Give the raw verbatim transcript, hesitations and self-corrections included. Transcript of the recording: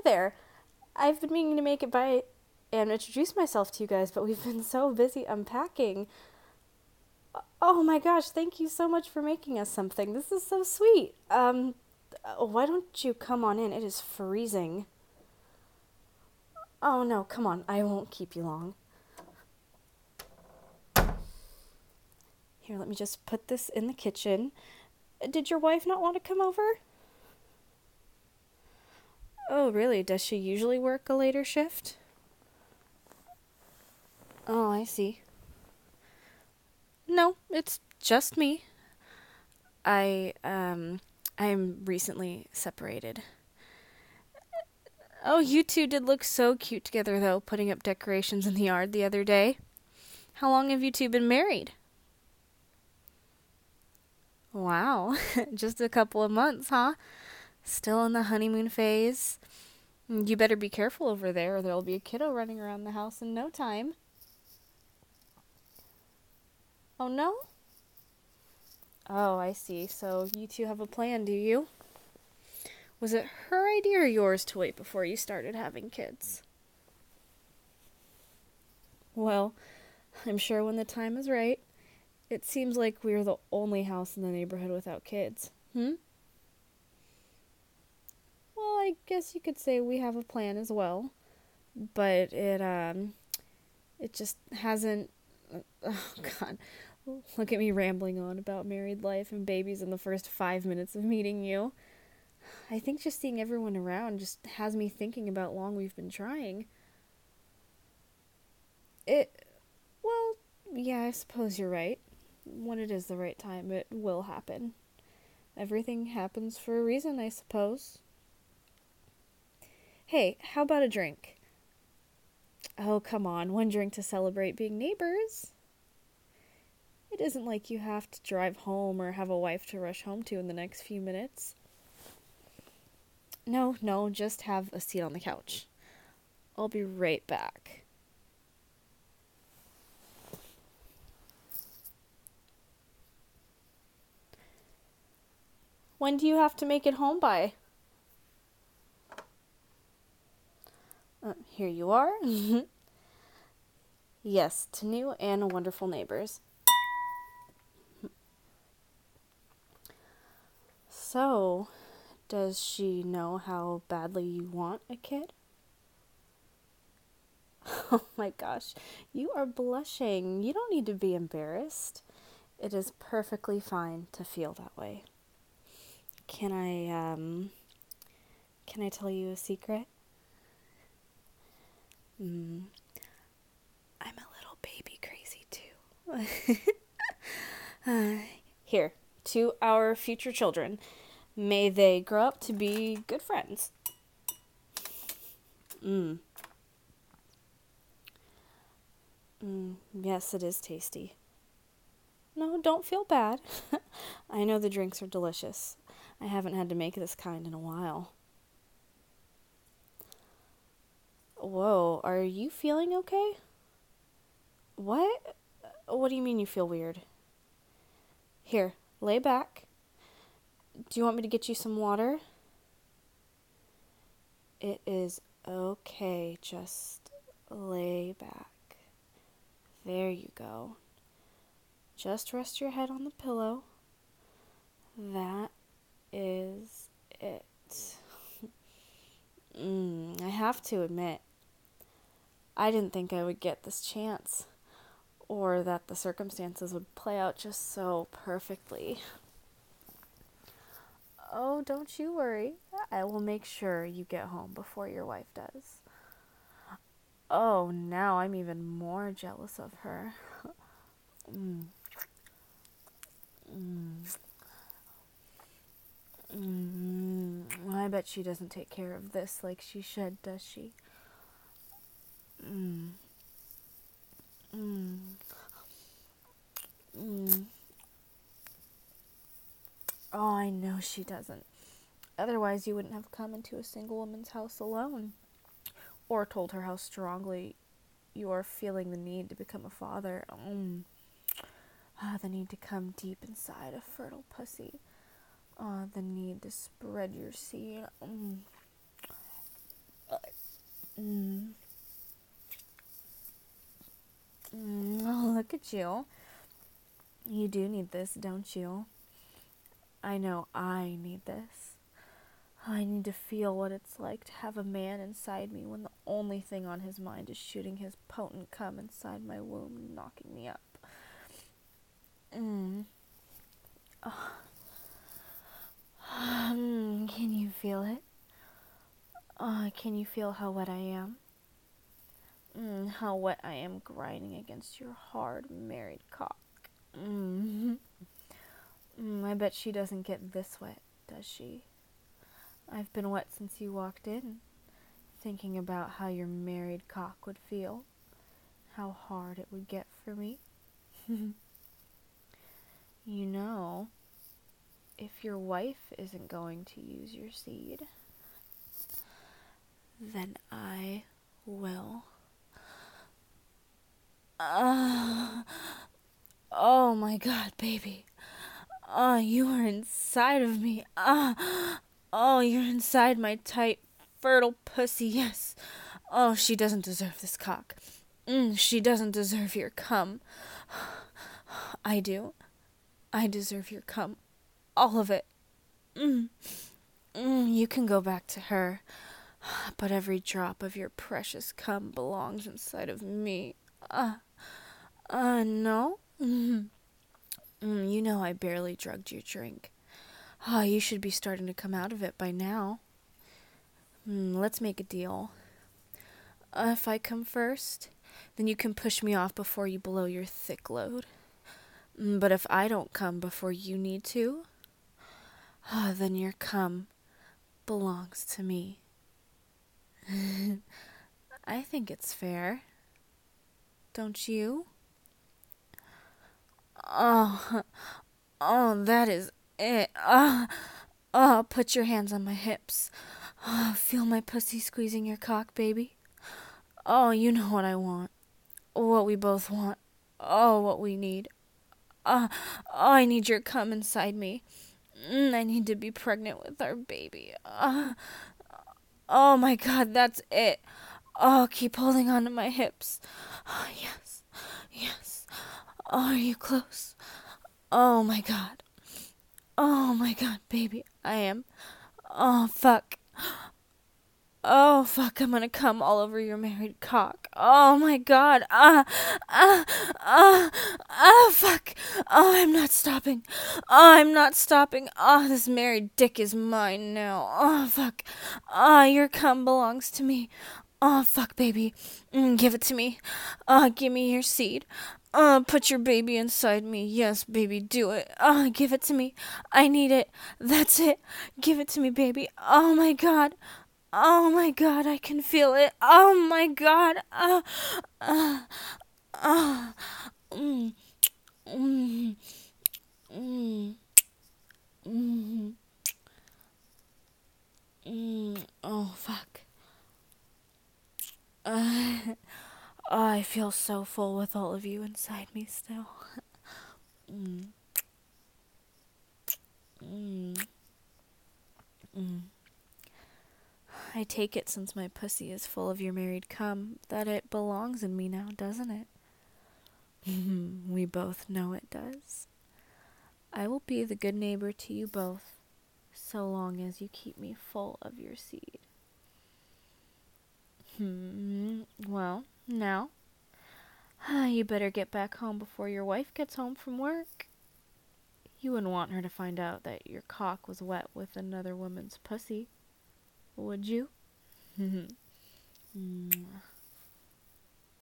there. I've been meaning to make it by and introduce myself to you guys, but we've been so busy unpacking. Oh my gosh, thank you so much for making us something. This is so sweet. Um, why don't you come on in? It is freezing. Oh no, come on. I won't keep you long. Here, let me just put this in the kitchen. Did your wife not want to come over? Oh, really? Does she usually work a later shift? Oh, I see. No, it's just me. I, um, I'm recently separated. Oh, you two did look so cute together, though, putting up decorations in the yard the other day. How long have you two been married? Wow, just a couple of months, huh? Still in the honeymoon phase. You better be careful over there, or there'll be a kiddo running around the house in no time. Oh, no? Oh, I see. So you two have a plan, do you? Was it her idea or yours to wait before you started having kids? Well, I'm sure when the time is right. It seems like we're the only house in the neighborhood without kids. Hmm? Well, I guess you could say we have a plan as well. But it, um, it just hasn't... Oh, God. Look at me rambling on about married life and babies in the first five minutes of meeting you. I think just seeing everyone around just has me thinking about how long we've been trying. It... Well, yeah, I suppose you're right. When it is the right time, it will happen. Everything happens for a reason, I suppose. Hey, how about a drink? Oh, come on, one drink to celebrate being neighbors. It isn't like you have to drive home or have a wife to rush home to in the next few minutes. No, no, just have a seat on the couch. I'll be right back. When do you have to make it home by? Uh, here you are. Yes, to new and wonderful neighbors. So, does she know how badly you want a kid? Oh my gosh, you are blushing. You don't need to be embarrassed. It is perfectly fine to feel that way. Can I, um, can I tell you a secret? Mm, I'm a little baby crazy too. uh, here, to our future children. May they grow up to be good friends. Mm. Mm, yes, it is tasty. No, don't feel bad. I know the drinks are delicious. I haven't had to make this kind in a while. Whoa, are you feeling okay? What? What do you mean you feel weird? Here, lay back. Do you want me to get you some water? It is okay, just lay back. There you go. Just rest your head on the pillow. That is it. mm, I have to admit, I didn't think I would get this chance, or that the circumstances would play out just so perfectly. Oh, don't you worry. I will make sure you get home before your wife does. Oh, now I'm even more jealous of her. mm. Mm. Mm. I bet she doesn't take care of this like she should, does she? Mm. Mm. Mm. Oh, I know she doesn't. Otherwise, you wouldn't have come into a single woman's house alone. Or told her how strongly you are feeling the need to become a father. Mm. Ah, the need to come deep inside a fertile pussy. Ah, the need to spread your seed. Mm. Mm. Mm. Oh, look at you. You do need this, don't you? I know I need this. I need to feel what it's like to have a man inside me when the only thing on his mind is shooting his potent cum inside my womb and knocking me up. Mm. Oh. Um, can you feel it? Uh, can you feel how wet I am? Mm, how wet I am grinding against your hard married cock. Mm. Mm, I bet she doesn't get this wet, does she? I've been wet since you walked in, thinking about how your married cock would feel, how hard it would get for me. You know, if your wife isn't going to use your seed, then I will. Uh, oh my God, baby. Oh, you are inside of me. Ah, oh, you're inside my tight, fertile pussy, yes. Oh, she doesn't deserve this cock. Mm, she doesn't deserve your cum. I do. I deserve your cum. All of it. Mm. Mm, you can go back to her, but every drop of your precious cum belongs inside of me. Uh, uh, no? Mm. Mm, you know I barely drugged your drink. Ah, oh, you should be starting to come out of it by now. Mm, let's make a deal. Uh, if I come first, then you can push me off before you blow your thick load. Mm, but if I don't come before you need to, ah, then your cum belongs to me. I think it's fair. Don't you? Oh, oh, that is it. Ah, oh, put your hands on my hips. Oh, feel my pussy squeezing your cock, baby. Oh, you know what I want. What we both want. Oh, what we need. Uh, oh, I need your cum inside me. Mm, I need to be pregnant with our baby. Uh, oh my God, that's it. Oh, keep holding on to my hips. Oh, yes, yes. Oh, are you close? Oh my God. Oh my God, baby, I am. Oh, fuck. Oh, fuck, I'm gonna come all over your married cock. Oh, my God. Ah, ah, ah, ah, fuck. Oh, I'm not stopping. Oh, I'm not stopping. Oh, this married dick is mine now. Oh, fuck. Ah, oh, your cum belongs to me. Oh, fuck, baby. Mm, give it to me. Ah, oh, give me your seed. Uh, put your baby inside me. Yes, baby, do it. Uh, give it to me. I need it. That's it. Give it to me, baby. Oh, my God. Oh my God, I can feel it. Oh my God. Uh, uh, uh, mm, mm, mm, mm, mm. Oh, fuck. Uh, oh, I feel so full with all of you inside me still. mm, mm, mm. I take it, since my pussy is full of your married cum, that it belongs in me now, doesn't it? We both know it does. I will be the good neighbor to you both, so long as you keep me full of your seed. Hmm. Well, now, you better get back home before your wife gets home from work. You wouldn't want her to find out that your cock was wet with another woman's pussy, would you?